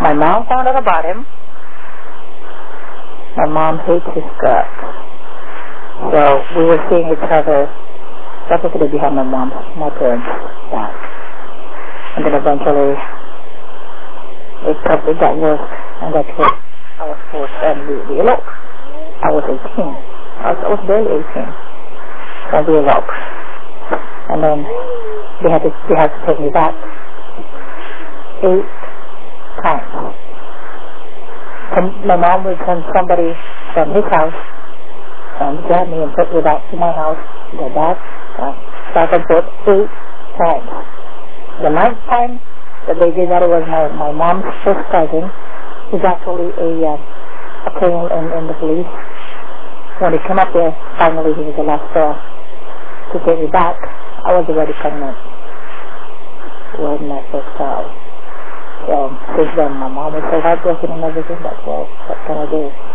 My mom found out about him. My mom hates his guts. So we were seeing each other practically behind my parents' back. And then eventually it got worse, and that's what I was forced, and we eloped. I was 18. I was barely 18 when we eloped. And then they had to take me back 8 times. And my mom would send somebody from his house and grab me and put me back to my house, go back and forth 8 times. The 9th time that they did that, it was my mom's first cousin, who's actually a colonel in the police. When he came up there, finally he was the last straw to take me back. I was already pregnant with my first child. So since then my mom was so heartbroken and everything, but well, what can I do?